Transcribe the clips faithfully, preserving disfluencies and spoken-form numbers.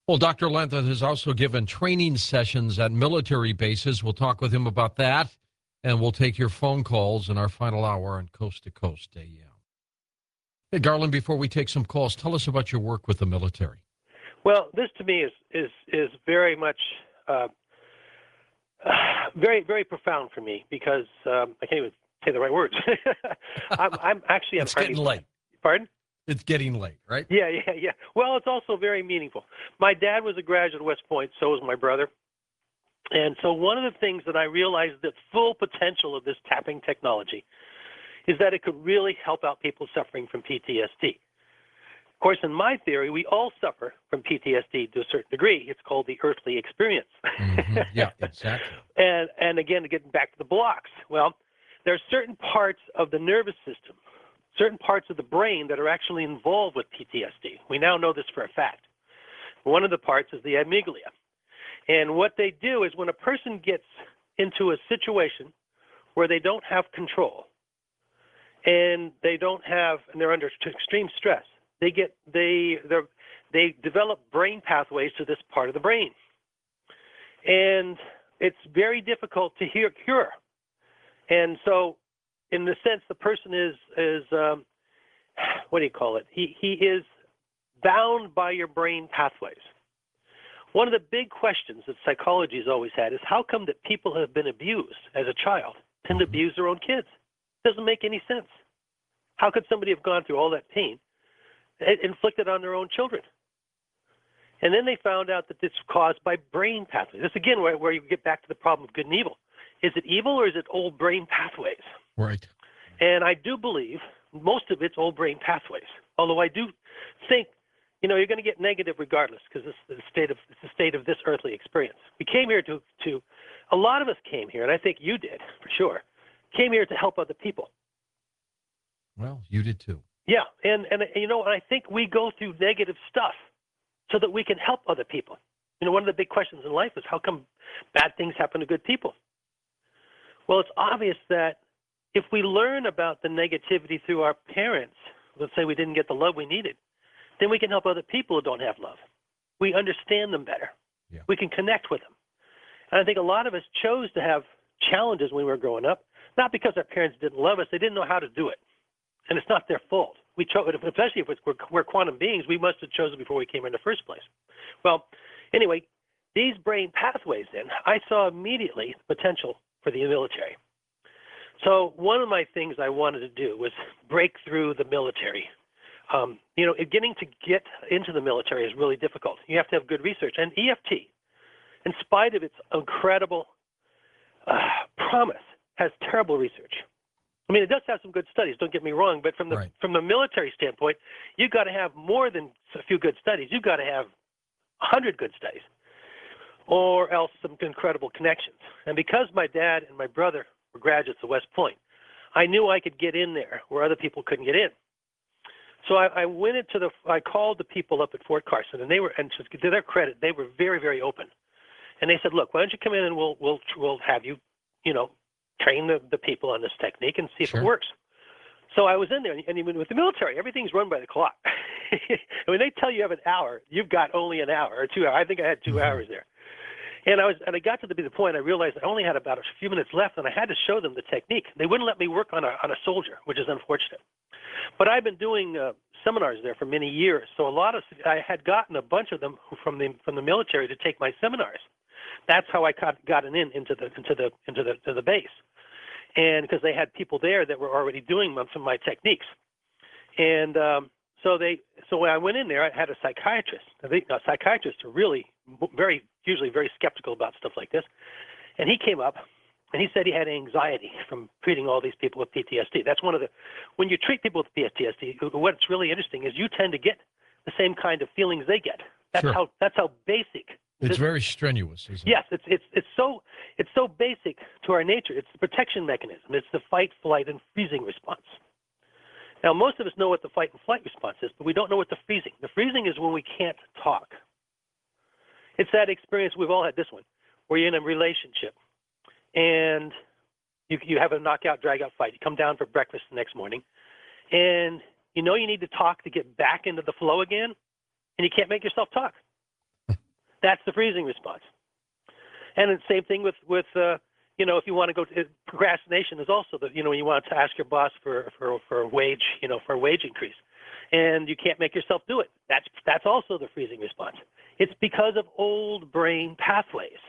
Well, Doctor Lentha has also given training sessions at military bases. We'll talk with him about that, and we'll take your phone calls in our final hour on Coast to Coast A M. Hey, Garland, before we take some calls, tell us about your work with the military. Well, this to me is is is very much uh, uh, very very profound for me because um, I can't even say the right words. I'm, I'm actually it's an getting Army. late. Pardon? It's getting late, right? Yeah, yeah, yeah. Well, it's also very meaningful. My dad was a graduate of West Point, so was my brother. And so one of the things that I realized the full potential of this tapping technology is that it could really help out people suffering from P T S D. Of course, in my theory, we all suffer from P T S D to a certain degree. It's called the earthly experience. Mm-hmm. Yeah, exactly. and, and again, to get back to the blocks, well, there are certain parts of the nervous system, certain parts of the brain that are actually involved with P T S D. We now know this for a fact. One of the parts is the amygdala. And what they do is when a person gets into a situation where they don't have control and they don't have, and they're under extreme stress, they get, they, they develop brain pathways to this part of the brain. And it's very difficult to hear, cure. And so in the sense the person is, is um, what do you call it? He, he is bound by your brain pathways. One of the big questions that psychology has always had is how come that people who have been abused as a child tend to abuse their own kids? It doesn't make any sense. How could somebody have gone through all that pain inflicted on their own children? And then they found out that it's caused by brain pathways. This, again, where, where you get back to the problem of good and evil. Is it evil or is it old brain pathways? Right. And I do believe most of it's old brain pathways, although I do think, you know, you're going to get negative regardless because this is the state of, it's the state of this earthly experience. We came here to, to, a lot of us came here, and I think you did for sure, came here to help other people. Well, you did too. Yeah, and, and you know, I think we go through negative stuff so that we can help other people. You know, one of the big questions in life is how come bad things happen to good people? Well, it's obvious that if we learn about the negativity through our parents, let's say we didn't get the love we needed, then we can help other people who don't have love. We understand them better. Yeah. We can connect with them. And I think a lot of us chose to have challenges when we were growing up, not because our parents didn't love us, they didn't know how to do it. And it's not their fault. We chose, especially if we're, we're quantum beings, we must have chosen before we came in the first place. Well, anyway, these brain pathways then, I saw immediately the potential for the military. So one of my things I wanted to do was break through the military. Um, you know, getting to get into the military is really difficult. You have to have good research. And E F T, in spite of its incredible uh, promise, has terrible research. I mean, it does have some good studies, don't get me wrong, but from the right. from the military standpoint, you've got to have more than a few good studies. You've got to have a hundred good studies, or else some incredible connections. And because my dad and my brother were graduates of West Point, I knew I could get in there where other people couldn't get in. So I, I went into the, I called the people up at Fort Carson, and they were, and to their credit, they were very, very open. And they said, look, why don't you come in and we'll, we'll, we'll have you, you know, train the, the people on this technique and see if Sure. it works. So I was in there, and even with the military, everything's run by the clock. And when they tell you you have an hour, you've got only an hour or two hours. I think I had two mm-hmm. hours there. And I was, and I got to the, the point I realized I only had about a few minutes left, and I had to show them the technique. They wouldn't let me work on a on a soldier, which is unfortunate. But I've been doing uh, seminars there for many years, so a lot of I had gotten a bunch of them from the from the military to take my seminars. That's how I got gotten in into the into the into the to the base, and because they had people there that were already doing some of my techniques, and um, so they so when I went in there, I had a psychiatrist. I think uh, psychiatrists are really very usually very skeptical about stuff like this, and he came up. And he said he had anxiety from treating all these people with P T S D. That's one of the, when you treat people with P T S D, what's really interesting is you tend to get the same kind of feelings they get. That's Sure. how that's how basic. It's this, very strenuous, isn't it? Yes, it's it's it's so it's so basic to our nature. It's the protection mechanism. It's the fight, flight, and freezing response. Now, most of us know what the fight and flight response is, but we don't know what the freezing. The freezing is when we can't talk. It's that experience, we've all had this one, where you're in a relationship. And you you have a knockout, drag-out fight. You come down for breakfast the next morning, and you know you need to talk to get back into the flow again, and you can't make yourself talk. That's the freezing response. And the same thing with, with uh, you know, if you want to go to procrastination is also the, you know, you want to ask your boss for, for, for a wage, you know, for a wage increase, and you can't make yourself do it. That's, that's also the freezing response. It's because of old brain pathways.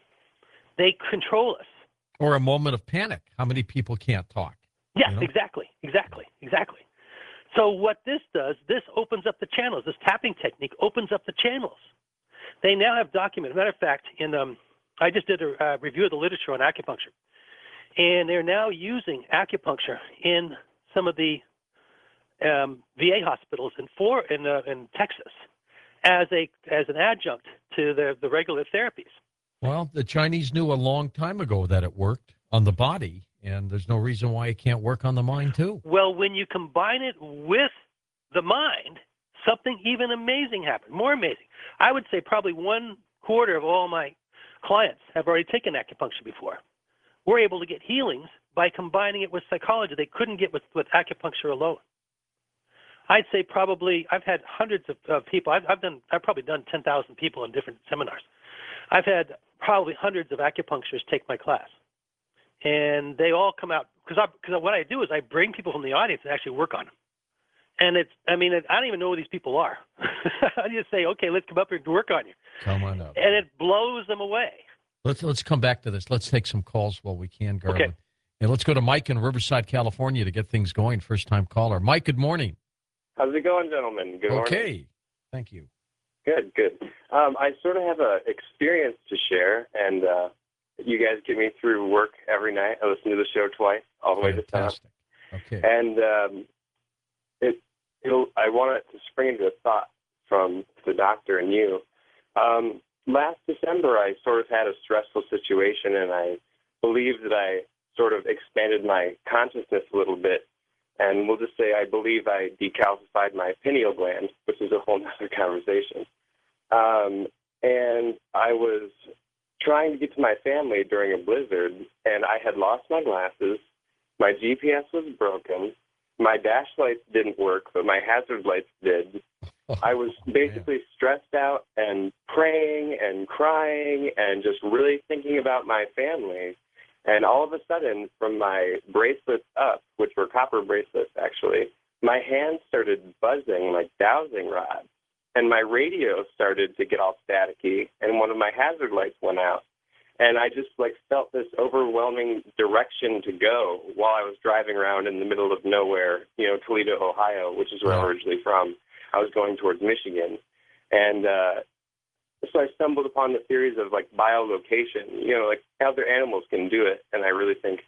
They control us. Or a moment of panic. How many people can't talk? Yes, you know? exactly, exactly, exactly. So what this does, this opens up the channels. This tapping technique opens up the channels. They now have documented. Matter of fact, in um, I just did a uh, review of the literature on acupuncture, and they're now using acupuncture in some of the um, V A hospitals in for in uh, in Texas as a as an adjunct to the the regular therapies. Well, the Chinese knew a long time ago that it worked on the body, and there's no reason why it can't work on the mind, too. Well, when you combine it with the mind, something even amazing happens, more amazing. I would say probably one quarter of all my clients have already taken acupuncture before. We're able to get healings by combining it with psychology they couldn't get with, with acupuncture alone. I'd say probably I've had hundreds of, of people. I've, I've done. I've probably done ten thousand people in different seminars. I've had probably hundreds of acupuncturists take my class, and they all come out because because what I do is I bring people from the audience and actually work on them. And it's, I mean, I don't even know who these people are. I just say, okay, let's come up here and work on you. Come on up. And it blows them away. Let's let's come back to this. Let's take some calls while we can, Garland. Okay. And let's go to Mike in Riverside, California to get things going. First time caller. Mike, good morning. How's it going, gentlemen? Good morning. Okay. Thank you. Good, good. Um, I sort of have a experience to share, and uh, you guys get me through work every night. I listen to the show twice, all the way to seven. Fantastic. Okay. And um, it, it'll, I want it to spring into a thought from the doctor and you. Um, last December, I sort of had a stressful situation, and I believe that I sort of expanded my consciousness a little bit. And we'll just say I believe I decalcified my pineal gland, which is a whole other conversation. Um, and I was trying to get to my family during a blizzard, and I had lost my glasses. My G P S was broken. My dash lights didn't work, but my hazard lights did. Oh, I was basically man. stressed out and praying and crying and just really thinking about my family. And all of a sudden, from my bracelets up, which were copper bracelets actually, my hands started buzzing like dowsing rods. And my radio started to get all staticky, and one of my hazard lights went out. And I just like felt this overwhelming direction to go while I was driving around in the middle of nowhere, you know, Toledo, Ohio, which is where I'm originally from. I was going towards Michigan. And uh, so I stumbled upon the theories of like biolocation, you know, like other animals can do it. And I really think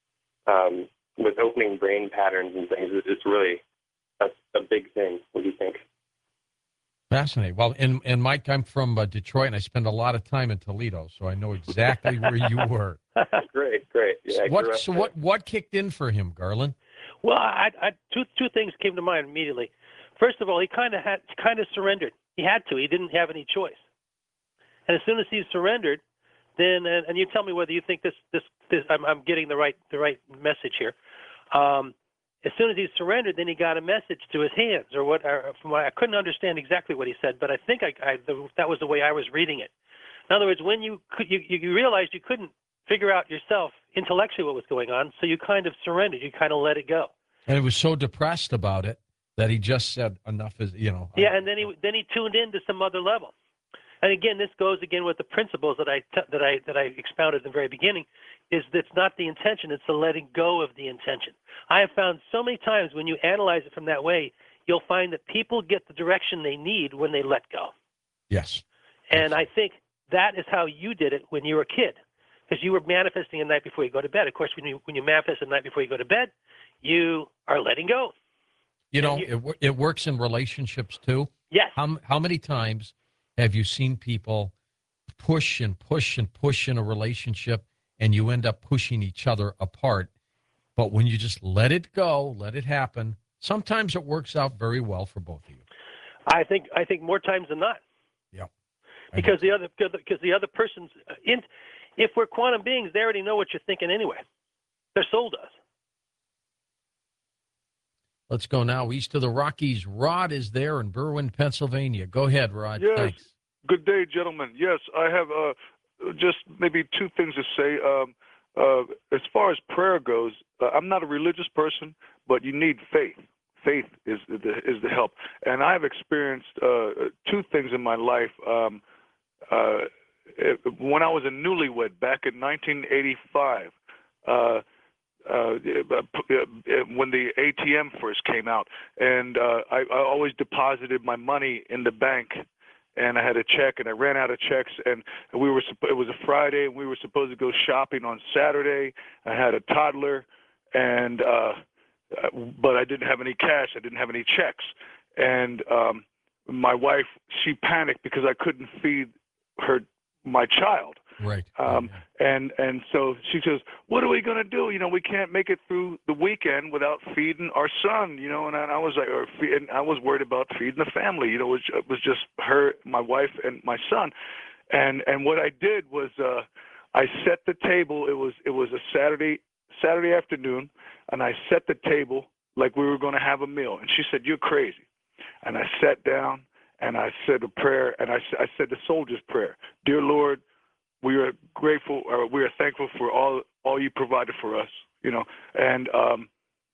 um, with opening brain patterns and things, it's really a, a big thing. What do you think? Fascinating. Well, and, and Mike, I'm from uh, Detroit, and I spend a lot of time in Toledo, so I know exactly where you were. Great, great. Yeah, what, so what, what kicked in for him, Garland? Well, I, I, two two things came to mind immediately. First of all, he kind of had kind of surrendered. He had to. He didn't have any choice. And as soon as he surrendered, then and, and you tell me whether you think this this, this I'm, I'm getting the right the right message here. Um, as soon as he surrendered, then he got a message to his hands, or what? Or from what I couldn't understand exactly what he said, but I think I, I the, that was the way I was reading it. In other words, when you could, you you realized you couldn't figure out yourself intellectually what was going on, so you kind of surrendered. You kind of let it go. And he was so depressed about it that he just said, "Enough is," you know. Yeah, and then he then he tuned in to some other level. And again, this goes again with the principles that I t- that I that I expounded at the very beginning. Is that it's not the intention; it's the letting go of the intention. I have found so many times when you analyze it from that way, you'll find that people get the direction they need when they let go. Yes. And yes. I think that is how you did it when you were a kid, because you were manifesting the night before you go to bed. Of course, when you when you manifest the night before you go to bed, you are letting go. You know, you, it it works in relationships too. Yes. How how many times have you seen people push and push and push in a relationship, and you end up pushing each other apart? But when you just let it go, let it happen, sometimes it works out very well for both of you. I think I think more times than not. Yeah. Because the other because the other person's in. If we're quantum beings, they already know what you're thinking anyway. Their soul does. Let's go now east of the Rockies. Rod is there in Berwyn, Pennsylvania. Go ahead, Rod. Yes. Thanks. Good day, gentlemen. Yes, I have uh, just maybe two things to say. Um, uh, as far as prayer goes, uh, I'm not a religious person, but you need faith. Faith is the is the help, and I've experienced uh, two things in my life. Um, uh, it, when I was a newlywed back in nineteen eighty-five, uh, uh, when the A T M first came out, and uh, I, I always deposited my money in the bank. And I had a check, and I ran out of checks, and we were. It was a Friday, and we were supposed to go shopping on Saturday. I had a toddler, and uh, but I didn't have any cash. I didn't have any checks, and um, my wife, she panicked because I couldn't feed her my child. Right. Um, yeah. And and so she says, "What are we going to do? You know, we can't make it through the weekend without feeding our son." You know, and I, I was like, or fe- and I was worried about feeding the family. You know, it was, it was just her, my wife, and my son. And and what I did was uh, I set the table. It was it was a Saturday Saturday afternoon, and I set the table like we were going to have a meal. And she said, "You're crazy." And I sat down and I said a prayer, and I I said the soldier's prayer. Dear Lord, we are grateful, or we are thankful for all all you provided for us, you know, and um,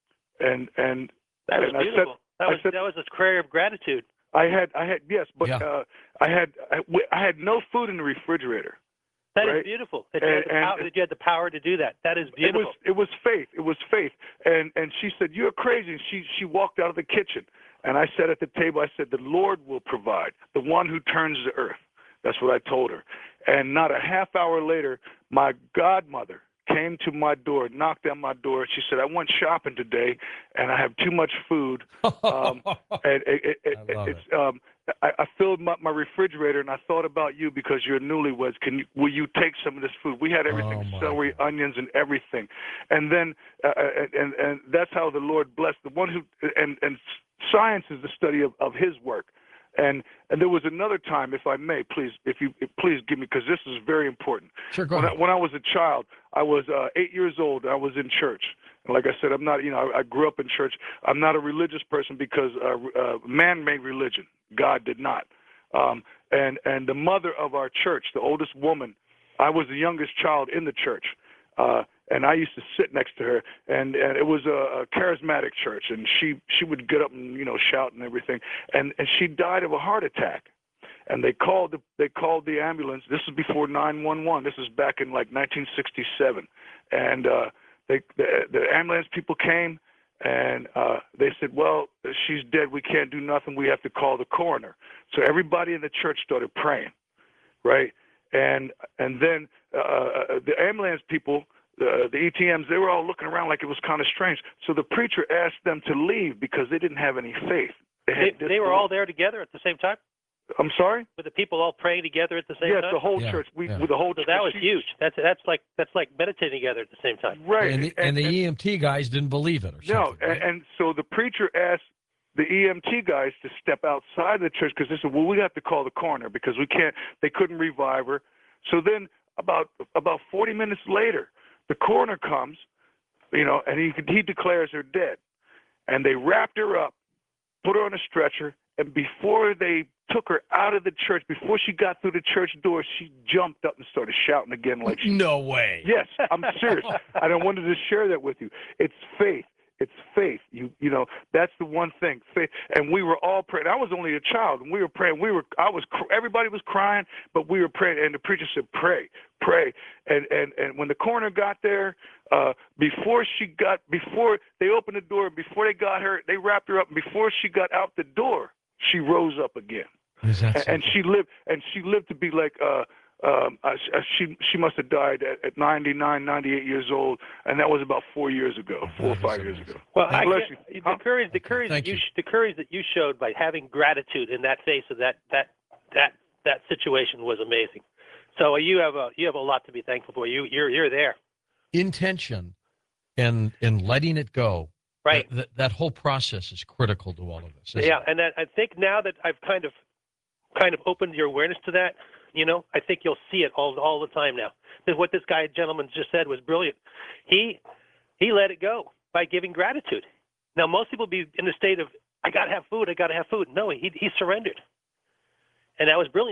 and and That was and I beautiful. said, that was I said, that was a prayer of gratitude. I had I had yes, but Yeah. uh, I had I, I had no food in the refrigerator. That right? is beautiful. That you, And- had the and- power, that you had the power to do that. That is It beautiful. was it was faith. It was faith. And and she said, "You're crazy." And she she walked out of the kitchen, and I said at the table, I said, "The Lord will provide, the one who turns the earth." That's what I told her. And not a half hour later, my godmother came to my door, knocked on my door. She said, "I went shopping today, and I have too much food." Um, and it, it, it, I love it's um, I, I filled my, my refrigerator, and I thought about you because you're newlyweds. Can you will you take some of this food? We had everything, Oh, my celery, God. onions, and everything. And then uh, and, and and that's how the Lord blessed the one who and and science is the study of, of His work. And and there was another time, if I may, please, if you if, please give me, because this is very important. Sure, go When I, ahead. when I was a child, I was uh, eight years old. I was in church, and like I said, I'm not. You know, I, I grew up in church. I'm not a religious person because uh, uh, man made religion. God did not. Um, and and the mother of our church, the oldest woman, I was the youngest child in the church. Uh, and I used to sit next to her, and, and it was a, a charismatic church, and she, she would get up and, you know, shout and everything, and, and she died of a heart attack, and they called the, they called the ambulance. This is before nine one one. This is back in like nineteen sixty-seven, and uh, they, the, the ambulance people came, and uh, they said, "Well, she's dead. We can't do nothing. We have to call the coroner." So everybody in the church started praying, right? And and then uh, the ambulance people, uh, the E T Ms, they were all looking around like it was kind of strange. So the preacher asked them to leave because they didn't have any faith. They, had They, they were disbelief. all there together at the same time? I'm sorry? Were the people all praying together at the same Yes, time? the whole Yeah, church. We, yeah. with the whole So church. that was She- huge. That's that's like that's like meditating together at the same time. Right. And the, and the E M T guys didn't believe it or No, something. right? and, and so the preacher asked the E M T guys to step outside the church because they said, "Well, we have to call the coroner because we can't." They couldn't revive her. So then, about about forty minutes later, the coroner comes, you know, and he he declares her dead, and they wrapped her up, put her on a stretcher, and before they took her out of the church, before she got through the church door, she jumped up and started shouting again like she. No way. Yes, I'm serious. I don't wanted to share that with you. It's faith. It's faith. You you know that's the one thing. Faith. And we were all praying. I was only a child, and we were praying. We were. I was. Everybody was crying, but we were praying. And the preacher said, "Pray, pray." And and and when the coroner got there, uh, before she got, before they opened the door, before they got her, they wrapped her up. And before she got out the door, she rose up again. Is that And, and something? she lived. And she lived to be like. Uh, Um, uh, she she must have died at, at ninety-nine, ninety-eight years old, and that was about four years ago, four or That is five years amazing. ago. Well, Thank I Bless get- you. the Huh? courage, the Okay, courage that thank you, you. sh- the courage that you showed by having gratitude in that face of that that that that situation was amazing. So you have a you have a lot to be thankful for. You you're you're there, Intention and and letting it go. right? That, that, that whole process is critical to all of us. isn't Yeah, it? and that, I think now that I've kind of kind of opened your awareness to that, you know, I think you'll see it all all the time now. Because what this guy gentleman just said was brilliant. He he let it go by giving gratitude. Now most people be in the state of I gotta have food, I gotta have food. No, he he surrendered, and that was brilliant.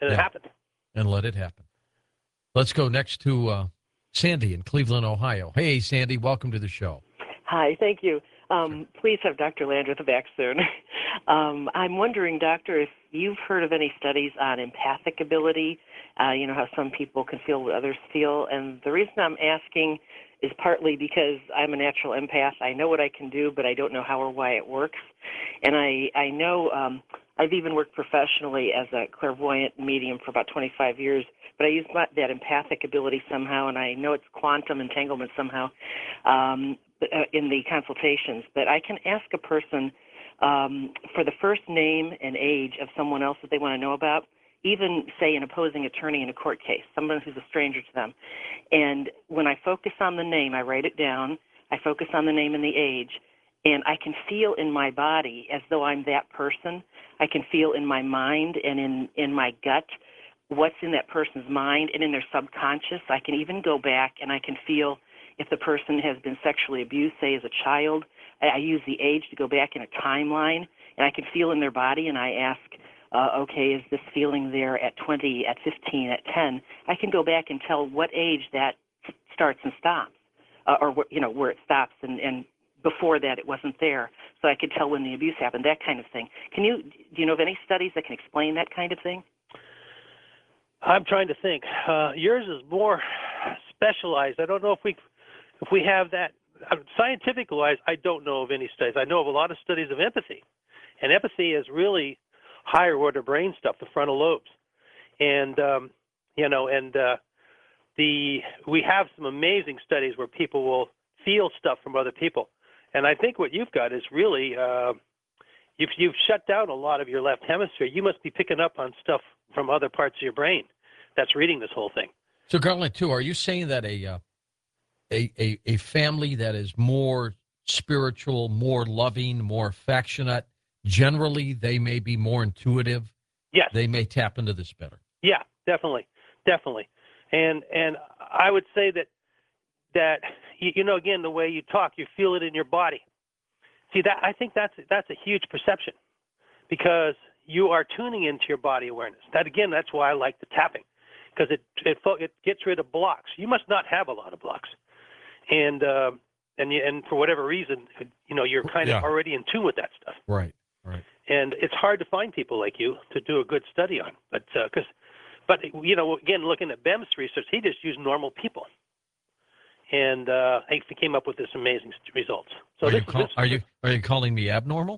and Yeah. it happened. And let it happen. Let's go next to uh, Sandy in Cleveland, Ohio. Hey, Sandy, welcome to the show. Hi, thank you. Um, please have Doctor Landreth back soon. um, I'm wondering, Doctor, if you've heard of any studies on empathic ability, uh, you know, how some people can feel what others feel. And the reason I'm asking is partly because I'm a natural empath. I know what I can do, but I don't know how or why it works. And I, I know um, I've even worked professionally as a clairvoyant medium for about twenty-five years, but I use my, that empathic ability somehow, and I know it's quantum entanglement somehow. Um, in the consultations, that I can ask a person um, for the first name and age of someone else that they want to know about, even, say, an opposing attorney in a court case, someone who's a stranger to them. And when I focus on the name, I write it down, I focus on the name and the age, and I can feel in my body as though I'm that person. I can feel in my mind and in, in my gut what's in that person's mind and in their subconscious. I can even go back and I can feel if the person has been sexually abused, say as a child. I use the age to go back in a timeline, and I can feel in their body, and I ask, uh, okay, is this feeling there at twenty, at fifteen, at ten? I can go back and tell what age that starts and stops, uh, or you know where it stops, and, and before that it wasn't there. So I could tell when the abuse happened, that kind of thing. Can you, do you know of any studies that can explain that kind of thing? I'm trying to think. Uh, yours is more specialized. I don't know if we if we have that. Scientific-wise, I don't know of any studies. I know of a lot of studies of empathy. And empathy is really higher order brain stuff, the frontal lobes. And, um, you know, and uh, the we have some amazing studies where people will feel stuff from other people. And I think what you've got is really, uh, if you've shut down a lot of your left hemisphere, you must be picking up on stuff from other parts of your brain that's reading this whole thing. So, Garland, too, are you saying that a, uh, a, a, a family that is more spiritual, more loving, more affectionate, generally they may be more intuitive? Yes. They may tap into this better. Yeah, definitely, definitely. And and I would say that, that you, you know, again, the way you talk, you feel it in your body. See, that I think that's that's a huge perception, because you are tuning into your body awareness. That, again, that's why I like the tapping, because it it it gets rid of blocks. You must not have a lot of blocks, and uh, and you, and for whatever reason, you know, you're kind Yeah. of already in tune with that stuff. Right, right. And it's hard to find people like you to do a good study on. But because, uh, but you know, again, looking at Bem's research, he just used normal people, and uh, he came up with this amazing results. So Are this you, is call, this, are you are you calling me abnormal?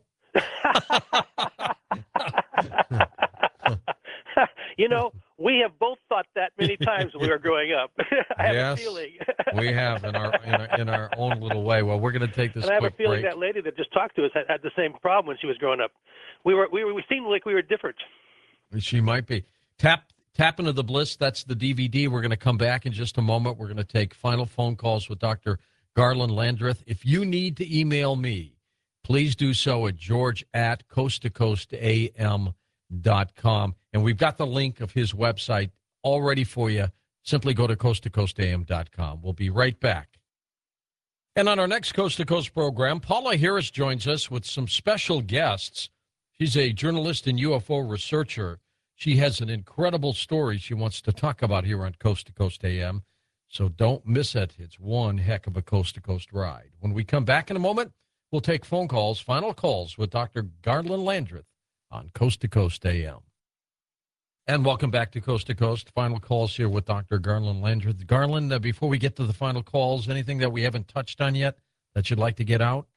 You know, we have both thought that many times when we were growing up. I have Yes, a feeling. We have in our, in our in our own little way. Well, we're going to take this And I have a quick feeling break. that lady that just talked to us had, had the same problem when she was growing up. We were we were we seemed like we were different. She might be. Tap Tap into the Bliss. That's the D V D. We're going to come back in just a moment. We're going to take final phone calls with Doctor Garland Landreth. If you need to email me, please do so at george at coast to coast a m dot com. And we've got the link of his website all ready for you. Simply go to coast to coast a m dot com. We'll be right back. And on our next Coast to Coast program, Paula Harris joins us with some special guests. She's a journalist and U F O researcher. She has an incredible story she wants to talk about here on Coast to Coast A M. So don't miss it. It's one heck of a Coast to Coast ride. When we come back in a moment, we'll take phone calls, final calls with Doctor Garland Landreth on Coast to Coast A M. And welcome back to Coast to Coast. Final calls here with Doctor Garland Landreth. Garland, uh, before we get to the final calls, anything that we haven't touched on yet that you'd like to get out?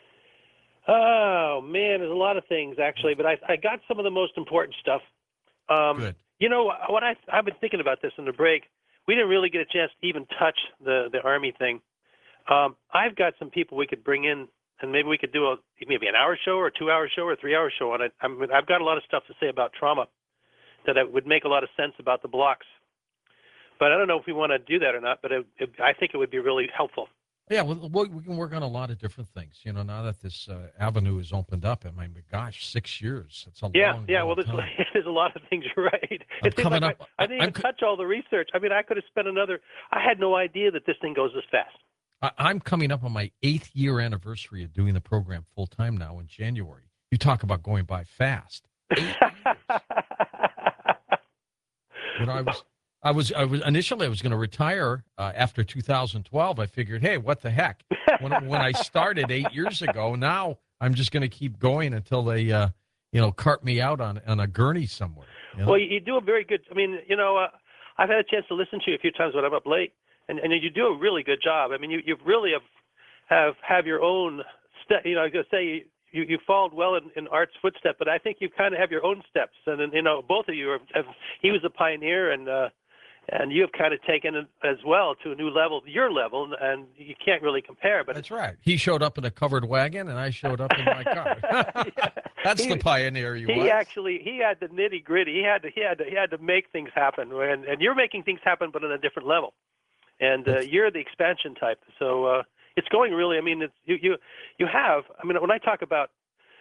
Oh man, there's a lot of things actually, but I I got some of the most important stuff. Um, Good. You know what I I've been thinking about this in the break. We didn't really get a chance to even touch the the Army thing. Um, I've got some people we could bring in, and maybe we could do a maybe an hour show or a two hour show or a three hour show on it. I'm, I've got a lot of stuff to say about trauma that it would make a lot of sense about the blocks. But I don't know if we want to do that or not. But it, it, I think it would be really helpful. Yeah, well, we we can work on a lot of different things. You know, now that this uh, avenue is opened up, I mean, gosh, six years. It's a Yeah, long, yeah. long Well, there's time. there's a lot of things. You're right. I'm It seems coming like up- I, I didn't I'm even co- touch all the research. I mean, I could have spent another. I had no idea that this thing goes this fast. I, I'm coming up on my eighth year anniversary of doing the program full time now in January. You talk about going by fast. Eight years. You know, I was, I was, I was initially I was going to retire uh, after two thousand twelve. I figured, hey, what the heck? When when I started eight years ago, now I'm just going to keep going until they, uh, you know, cart me out on on a gurney somewhere. You know? Well, you do a very good. I mean, you know, uh, I've had a chance to listen to you a few times when I'm up late, and, and you do a really good job. I mean, you you really have have have your own step. You know, I was going to say you you followed well in, in Art's footstep, but I think you kind of have your own steps. And, and you know, both of you are. Have, he was a pioneer, and uh, and you have kind of taken it as well to a new level, your level, and you can't really compare. But that's right. He showed up in a covered wagon, and I showed up in my car. yeah. That's he, the pioneer you He was. actually he had the nitty gritty. He had to he had to he had to make things happen, and and you're making things happen, but on a different level. And uh, you're the expansion type. So uh, it's going really. I mean, it's, you you you have. I mean, when I talk about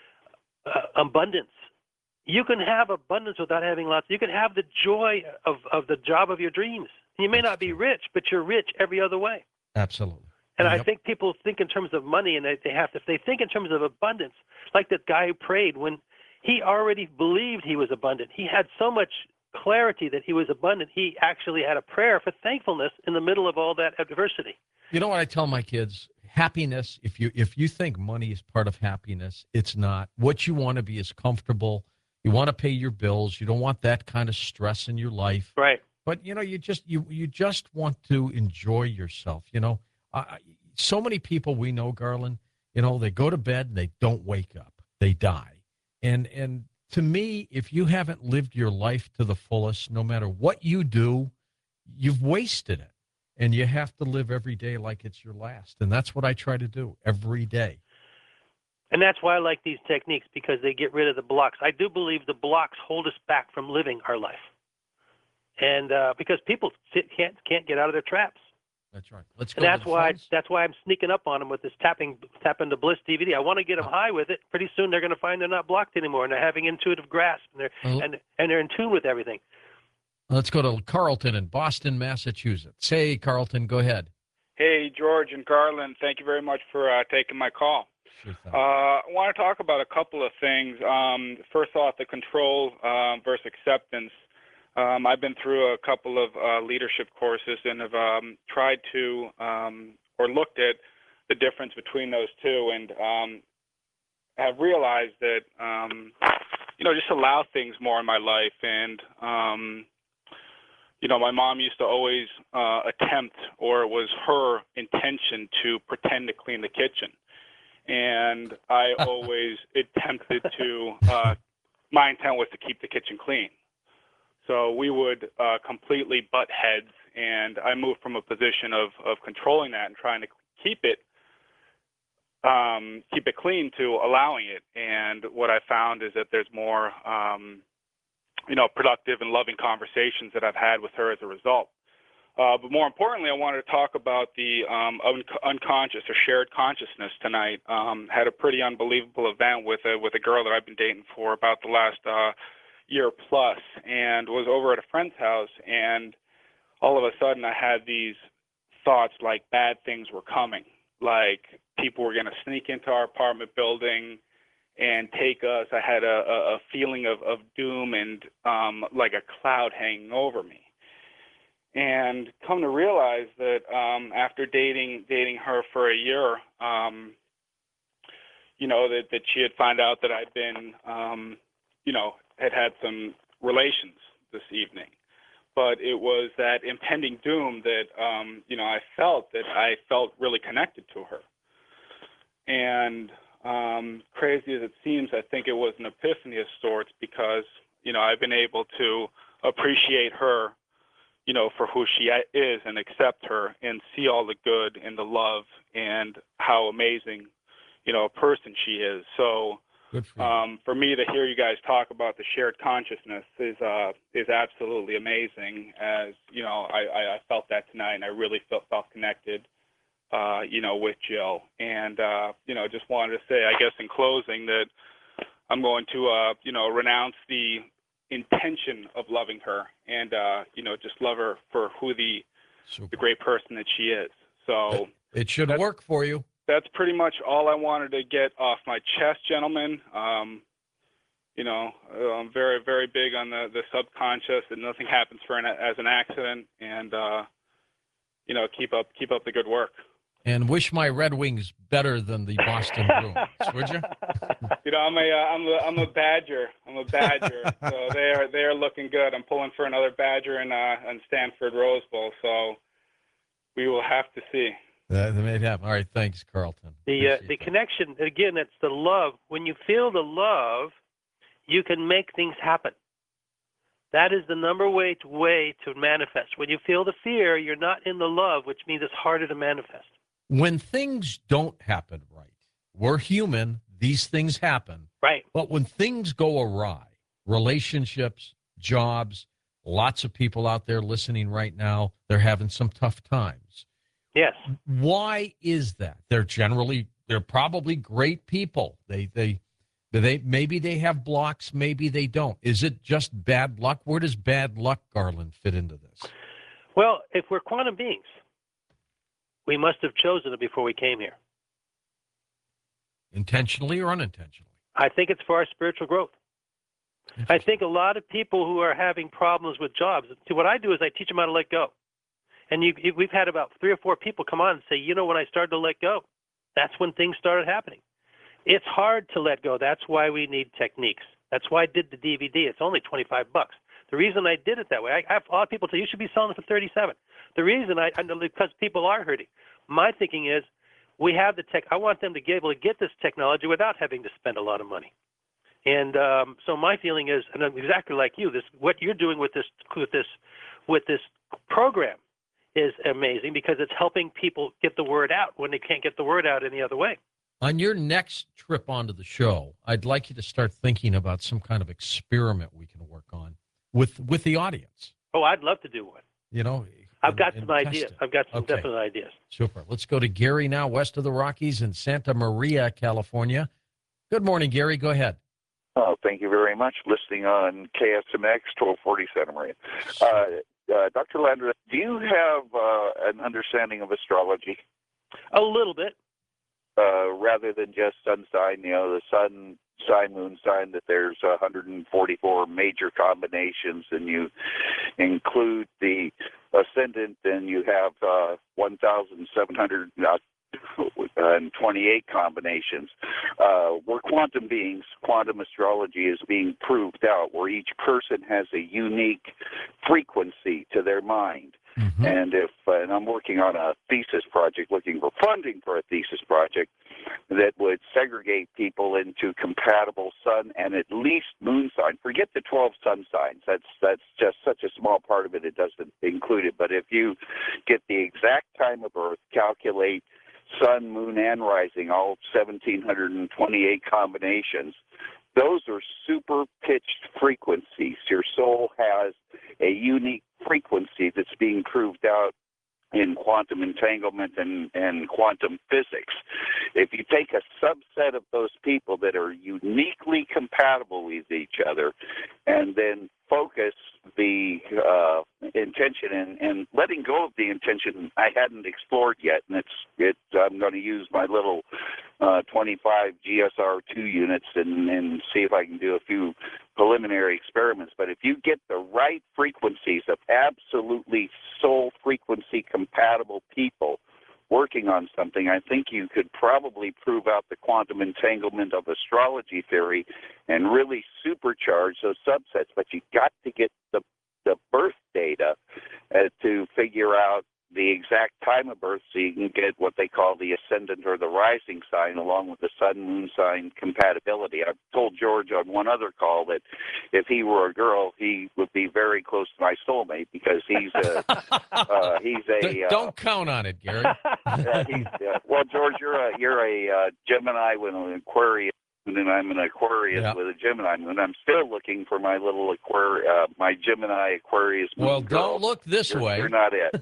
uh, abundance, you can have abundance without having lots. You can have the joy of of the job of your dreams. You may That's not be true. rich, but you're rich every other way. Absolutely. And Yep. I think people think in terms of money, and they, they have to. If they think in terms of abundance, like that guy who prayed when he already believed he was abundant. He had so much clarity that he was abundant. He actually had a prayer for thankfulness in the middle of all that adversity. You know what I tell my kids? Happiness, if you if you think money is part of happiness, it's not. What you want to be is comfortable. You want to pay your bills. You don't want that kind of stress in your life. Right. But you know, you just you you just want to enjoy yourself. You know, uh, so many people we know, Garland. You know, they go to bed and they don't wake up. They die. And and to me, if you haven't lived your life to the fullest, no matter what you do, you've wasted it. And you have to live every day like it's your last. And that's what I try to do every day. And that's why I like these techniques, because they get rid of the blocks. I do believe the blocks hold us back from living our life. And uh, because people sit, can't can't get out of their traps. That's right. Let's go. And that's to the why phones. that's why I'm sneaking up on them with this tapping tap into bliss D V D. I want to get them high with it. Pretty soon they're going to find they're not blocked anymore, and they're having intuitive grasp, and they're Oh. and and they're in tune with everything. Let's go to Carlton in Boston, Massachusetts. Hey, Carlton, go ahead. Hey, George and Garland, thank you very much for uh, taking my call. Sure thing. Uh, I want to talk about a couple of things. Um, first off, the control um, versus acceptance. Um, I've been through a couple of uh, leadership courses and have um, tried to um, or looked at the difference between those two, and um, have realized that um, you know just allow things more in my life. And um, you know, my mom used to always uh, attempt, or it was her intention, to pretend to clean the kitchen. And I always attempted to, uh, my intent was to keep the kitchen clean. So we would uh, completely butt heads, and I moved from a position of, of controlling that and trying to keep it um, keep it clean to allowing it. And what I found is that there's more um, you know, productive and loving conversations that I've had with her as a result. Uh, but more importantly, I wanted to talk about the um, un- unconscious or shared consciousness tonight. Um, had a pretty unbelievable event with a, with a girl that I've been dating for about the last uh, year plus, and was over at a friend's house, and all of a sudden I had these thoughts like bad things were coming, like people were going to sneak into our apartment building and take us. I had a, a feeling of, of doom and um, like a cloud hanging over me. And come to realize that um, after dating dating her for a year, um, you know, that, that she had found out that I'd been, um, you know, had had some relations this evening. But it was that impending doom that, um, you know, I felt that I felt really connected to her. And Um, crazy as it seems, I think it was an epiphany of sorts, because, you know, I've been able to appreciate her, you know, for who she is, and accept her and see all the good and the love and how amazing, you know, a person she is. So Good for you. um, for me to hear you guys talk about the shared consciousness is uh, is absolutely amazing. As, you know, I, I felt that tonight, and I really felt, felt connected. Uh, you know, with Jill. And, uh, you know, just wanted to say, I guess in closing, that I'm going to, uh, you know, renounce the intention of loving her, and, uh, you know, just love her for who the, Super. the great person that she is. So It should That's- work for you. that's pretty much all I wanted to get off my chest, gentlemen. Um, you know, I'm very, very big on the, the subconscious, that nothing happens for an, as an accident, and, uh, you know, keep up, keep up the good work. And wish my Red Wings better than the Boston Bruins, would you? You know, I'm a, uh, I'm a, I'm a Badger. I'm a Badger. So they are, they are looking good. I'm pulling for another Badger in, uh, in Stanford Rose Bowl. So we will have to see. That may happen. All right, thanks, Carlton. The uh, Appreciate the that. connection, again, it's the love. When you feel the love, you can make things happen. That is the number way to, way to manifest. When you feel the fear, you're not in the love, which means it's harder to manifest. When things don't happen right, we're human, these things happen. Right. But when things go awry, relationships, jobs, lots of people out there listening right now, they're having some tough times. Yes. Why is that? They're generally, they're probably great people. They, they, they, maybe they have blocks, maybe they don't. Is it just bad luck? Where does bad luck, Garland, fit into this? Well, if we're quantum beings, we must have chosen it before we came here. Intentionally or unintentionally? I think it's for our spiritual growth. I think a lot of people who are having problems with jobs, see, what I do is I teach them how to let go. And you, you, we've had about three or four people come on and say, you know, when I started to let go, that's when things started happening. It's hard to let go. That's why we need techniques. That's why I did the D V D. It's only twenty-five bucks. The reason I did it that way, I have a lot of people say, you should be selling it for thirty-seven. The reason I, I know, because people are hurting. My thinking is, we have the tech. I want them to be able to get this technology without having to spend a lot of money. And um, so my feeling is, and I'm exactly like you, this what you're doing with this with this with this program is amazing, because it's helping people get the word out when they can't get the word out any other way. On your next trip onto the show, I'd like you to start thinking about some kind of experiment we can work on with with the audience. Oh, I'd love to do one. You know, I've and, got and some ideas. it. I've got some Okay. definite ideas. Super. Let's go to Gary now, west of the Rockies in Santa Maria, California. Good morning, Gary. Go ahead. Oh, thank you very much. Listening on K S M X twelve forty Santa Maria. Uh, uh, Doctor Landry, do you have uh, an understanding of astrology? A little bit. Uh, rather than just sun sign, you know, the sun sign, moon sign, that there's one hundred forty-four major combinations, and you include the ascendant, and you have uh, one thousand seven hundred twenty-eight combinations. Uh, we're quantum beings. Quantum astrology is being proved out, where each person has a unique frequency to their mind. Mm-hmm. And if, uh, and I'm working on a thesis project, looking for funding for a thesis project that would segregate people into compatible sun and at least moon sign. Forget the twelve sun signs. That's that's just such a small part of it. It doesn't include it. But if you get the exact time of birth, calculate sun, moon, and rising, all one thousand seven hundred twenty-eight combinations, those are super pitched frequencies. Your soul has a unique frequency that's being proved out in quantum entanglement and, and quantum physics. If you take a subset of those people that are uniquely compatible with each other and then focus the uh, intention and, and letting go of the intention I hadn't explored yet, and it's it, I'm going to use my little uh, twenty-five G S R two units and, and see if I can do a few preliminary experiments. But if you get the right frequencies of absolutely soul frequency compatible people working on something, I think you could probably prove out the quantum entanglement of astrology theory and really supercharge those subsets. But you got to get the the birth data uh, to figure out the exact time of birth, so you can get what they call the ascendant or the rising sign, along with the sun moon sign compatibility. I've told George on one other call that if he were a girl, he would be very close to my soulmate, because he's a uh, he's a uh, Don't count on it, Gary. uh, he's, uh, well, George, you're a you're a uh, Gemini with an Aquarius, and I'm an Aquarius Yeah. with a Gemini moon. I'm still looking for my little Aquarius, uh, my Gemini Aquarius moon. Well, girl. don't look this You're, way. you're not it.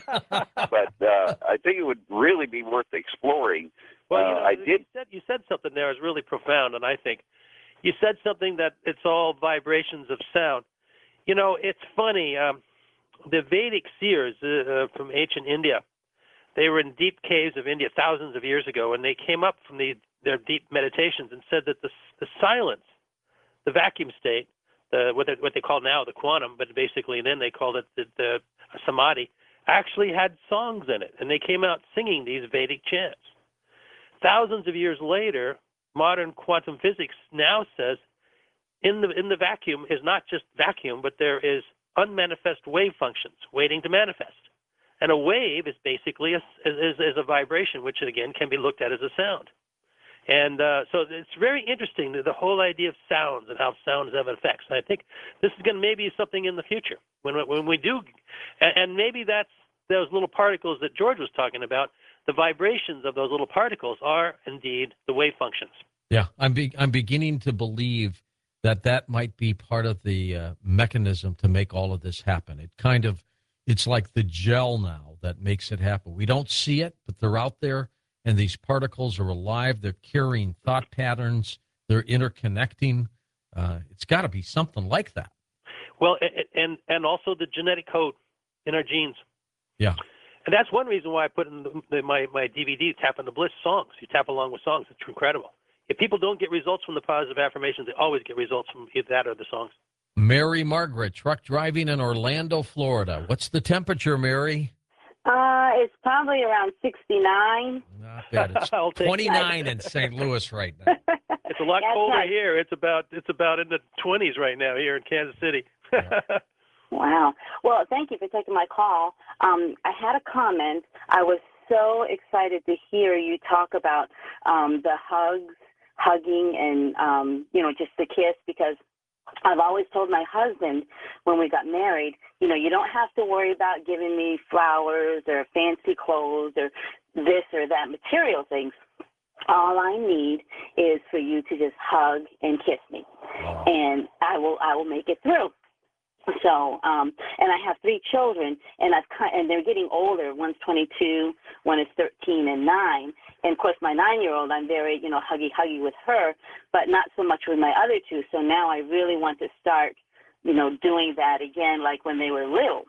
But uh, I think it would really be worth exploring. Well, you Uh, know, I you did. said you said something there is really profound, and I think you said something that it's all vibrations of sound. You know, it's funny. Um, the Vedic seers uh, from ancient India, they were in deep caves of India thousands of years ago, and they came up from the, their deep meditations and said that the the silence the vacuum state, the what they, what they call now the quantum, but basically then they called it the, the samadhi, actually had songs in it, and they came out singing these Vedic chants. Thousands of years later, modern quantum physics now says in the in the vacuum is not just vacuum, but there is unmanifest wave functions waiting to manifest. And a wave is basically a, is, is a vibration, which again can be looked at as a sound. And uh, so it's very interesting, the, the whole idea of sounds and how sounds have effects. And I think this is going to maybe be something in the future when when we do, and, and maybe that's those little particles that George was talking about. The vibrations of those little particles are indeed the wave functions. Yeah, I'm be, I'm beginning to believe that that might be part of the uh, mechanism to make all of this happen. It kind of, it's like the gel now that makes it happen. We don't see it, but they're out there, and these particles are alive. They're carrying thought patterns. They're interconnecting. Uh, it's got to be something like that. Well, and and also the genetic code in our genes. Yeah. And that's one reason why I put in the, the, my, my D V D, Tap into Bliss songs. You tap along with songs. It's incredible. If people don't get results from the positive affirmations, they always get results from either that or the songs. Mary Margaret, truck driving in Orlando, Florida. What's the temperature, Mary? Uh, it's probably around sixty-nine. Not bad. It's I'll take twenty-nine in Saint Louis right now. It's a lot That's colder right. here. It's about it's about in the twenties right now here in Kansas City. Yeah. Wow. Well, thank you for taking my call. Um, I had a comment. I was so excited to hear you talk about um, the hugs, hugging, and, um, you know, just the kiss, because I've always told my husband when we got married, you know, you don't have to worry about giving me flowers or fancy clothes or this or that material things. All I need is for you to just hug and kiss me, Wow. and I will I will make it through. So, um, and I have three children, and I've and they're getting older. One's twenty-two, one is thirteen, and nine. And of course, my nine-year-old, I'm very, you know, huggy, huggy with her, but not so much with my other two. So now I really want to start, you know, doing that again, like when they were little.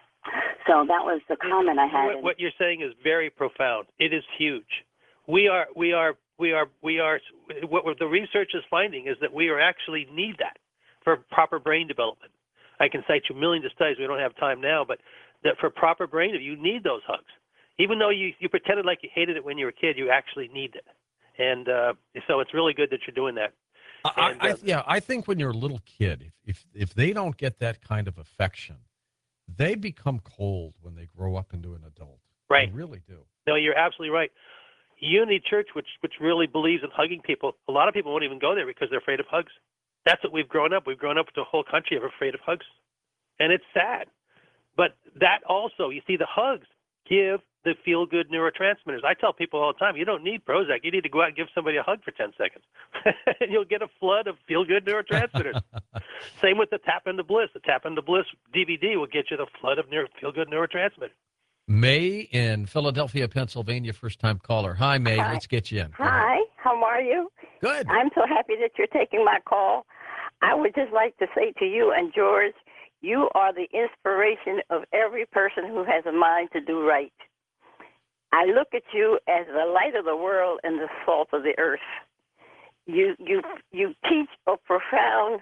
So that was the comment I had. What, what you're saying is very profound. It is huge. We are, we are, we are, we are. What the research is finding is that we are actually need that for proper brain development. I can cite you millions of studies. We don't have time now, but that for proper brain, you need those hugs. Even though you, you pretended like you hated it when you were a kid, you actually need it. And uh, so it's really good that you're doing that. I, And, I, uh, yeah, I think when you're a little kid, if, if if they don't get that kind of affection, they become cold when they grow up into an adult. Right. They really do. No, you're absolutely right. Unity Church, which which really believes in hugging people, a lot of people won't even go there because they're afraid of hugs. That's what we've grown up. We've grown up with a whole country of afraid of hugs. And it's sad. But that also, you see, the hugs give the feel-good neurotransmitters. I tell people all the time, you don't need Prozac. You need to go out and give somebody a hug for ten seconds. And you'll get a flood of feel-good neurotransmitters. Same with the Tap into Bliss. The Tap into Bliss D V D will get you the flood of neuro- feel-good neurotransmitters. May in Philadelphia, Pennsylvania, first-time caller. Hi, May. Hi. Let's get you in. Go Hi, how are you? ahead. Good. I'm so happy that you're taking my call. I would just like to say to you and George, you are the inspiration of every person who has a mind to do right. I look at you as the light of the world and the salt of the earth. You you you teach a profound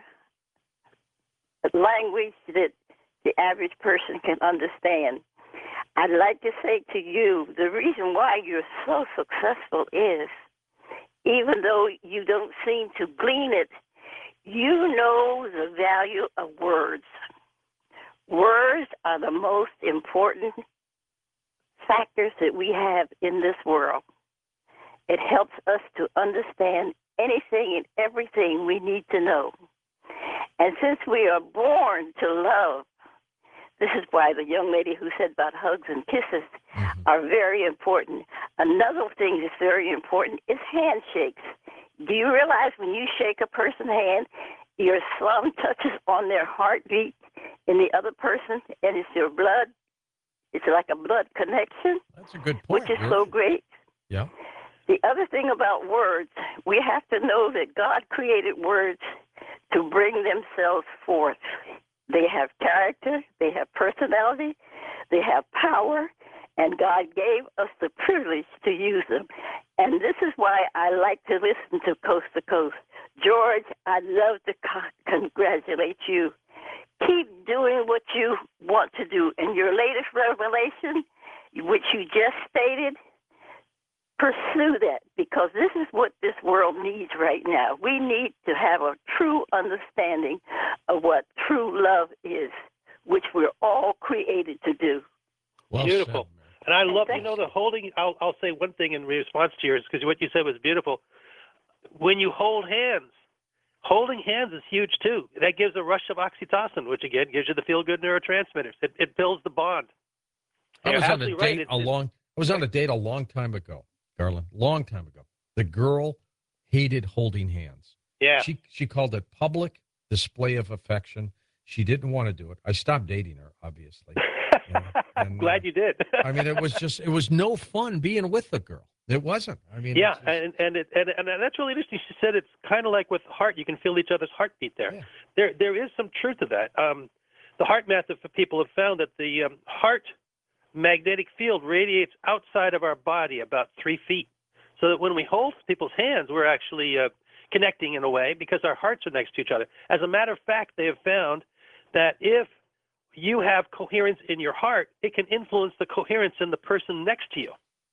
language that the average person can understand. I'd like to say to you, the reason why you're so successful is, even though you don't seem to glean it, you know the value of words. Words are the most important factors that we have in this world. It helps us to understand anything and everything we need to know. And since we are born to love, this is why the young lady who said about hugs and kisses Mm-hmm. are very important. Another thing that's very important is handshakes. Do you realize when you shake a person's hand, your thumb touches on their heartbeat in the other person, and it's your blood? It's like a blood connection, That's a good point. which is Really. so great. Yeah. The other thing about words, we have to know that God created words to bring themselves forth. They have character, they have personality, they have power, and God gave us the privilege to use them. And this is why I like to listen to Coast to Coast. George, I'd love to co- congratulate you. Keep doing what you want to do. And your latest revelation, which you just stated, pursue that, because this is what this world needs right now. We need to have a true understanding of what true love is, which we're all created to do. Well Beautiful. said, and I love, Thank you know, the holding, I'll, I'll say one thing in response to yours, because what you said was beautiful. When you hold hands, holding hands is huge too. That gives a rush of oxytocin, which again gives you the feel-good neurotransmitters. It, it builds the bond. I You're was on a absolutely date right. a It- it- long. I was on a date a long time ago, Garland. Long time ago. The girl hated holding hands. Yeah. She she called it public display of affection. She didn't want to do it. I stopped dating her, obviously. Yeah, I'm and, glad uh, you did. I mean, it was just it was no fun being with the girl. It wasn't. I mean, yeah, it's just- and and, it, and and that's really interesting. She said it's kind of like with heart. You can feel each other's heartbeat there. Yeah. There there is some truth to that. Um, the heart method for people have found that the um, heart magnetic field radiates outside of our body about three feet. So that when we hold people's hands, we're actually uh, connecting in a way because our hearts are next to each other. As a matter of fact, they have found that if you have coherence in your heart, it can influence the coherence in the person next to you.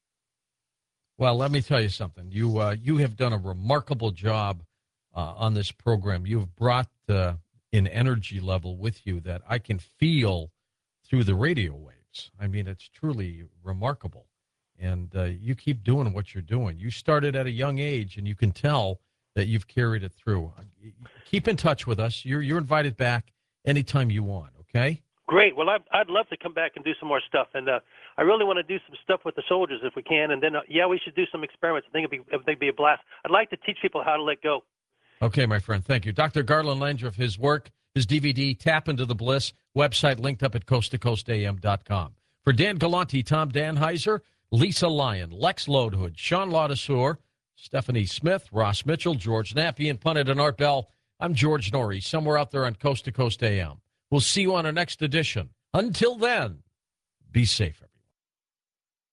Well, let me tell you something. You uh, you have done a remarkable job uh, on this program. You've brought uh, an energy level with you that I can feel through the radio waves. I mean, it's truly remarkable. And uh, you keep doing what you're doing. You started at a young age, and you can tell that you've carried it through. Keep in touch with us. You're you're invited back anytime you want, okay? Great. Well, I'd, I'd love to come back and do some more stuff. And uh, I really want to do some stuff with the soldiers if we can. And then, uh, yeah, we should do some experiments. I think it'd be, I think it'd be a blast. I'd like to teach people how to let go. Okay, my friend. Thank you. Doctor Garland Landreth, his work, his D V D, Tap into the Bliss, website linked up at coast to coast a m dot com. For Dan Galanti, Tom Danheiser, Lisa Lyon, Lex Lodehood, Sean Laudesor, Stephanie Smith, Ross Mitchell, George Nappy, and Punnett and Art Bell, I'm George Norrie, somewhere out there on Coast to Coast A M. We'll see you on our next edition. Until then, be safe, everyone.